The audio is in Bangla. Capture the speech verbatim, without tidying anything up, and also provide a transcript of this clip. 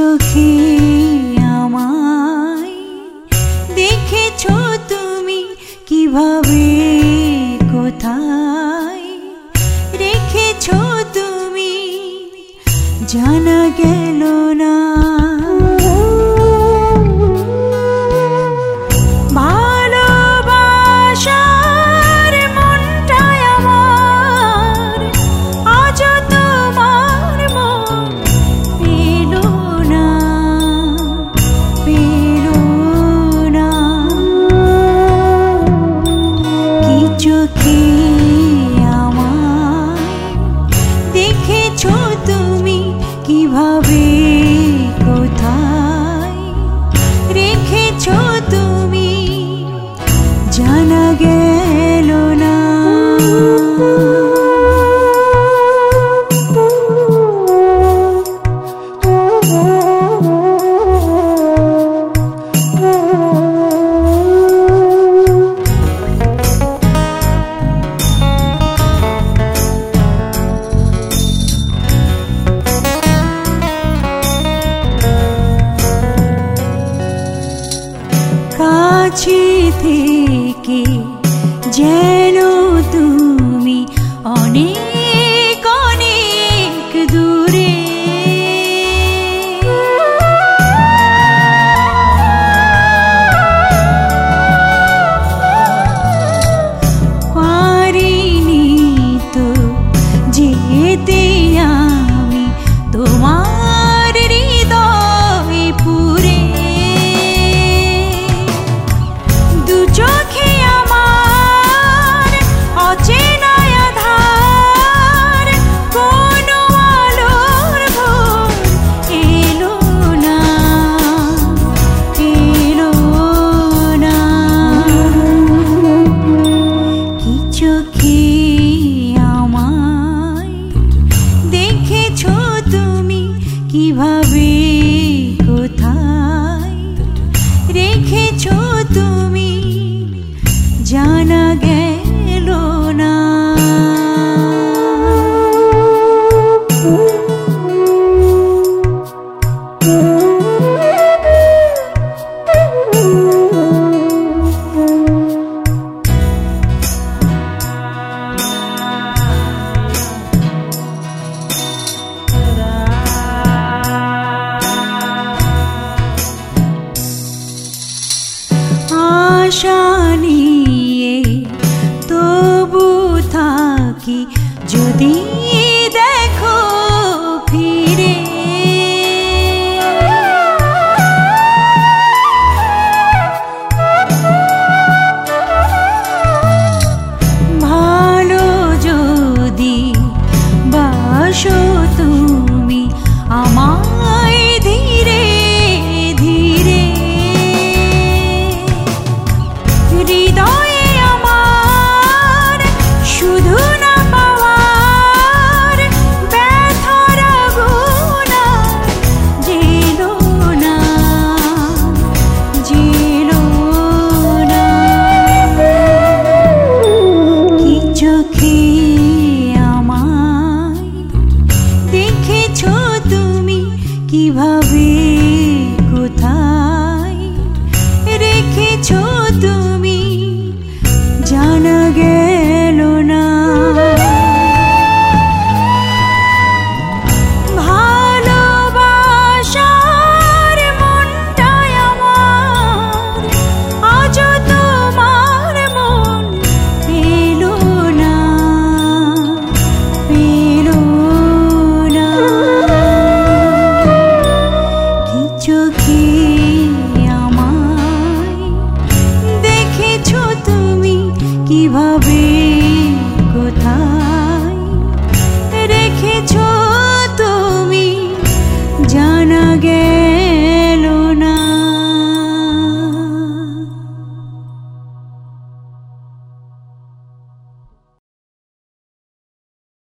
চোখে আমায় দেখেছো তুমি কিভাবে কোথায় রেখেছো তুমি জানা গেল না। চোখে আমায় দেখেছো তুমি কিভাবে কোথায় রেখেছো তুমি জানা গেল না। কাছে থেকে যেন তুমি অনেক অনেক দূরে, পারিনি তো যেতে আমি তোমার হৃদয় পুরে। চোখে আমার অচেনা আধার কোনো আলোর ভোর এলো না এলো না। কি চোখে আমায় দেখেছো তুমি কিভাবে কোথায় রেখেছো তুমি জানা গেল না। আশা নিয়ে তবু থাকি যদি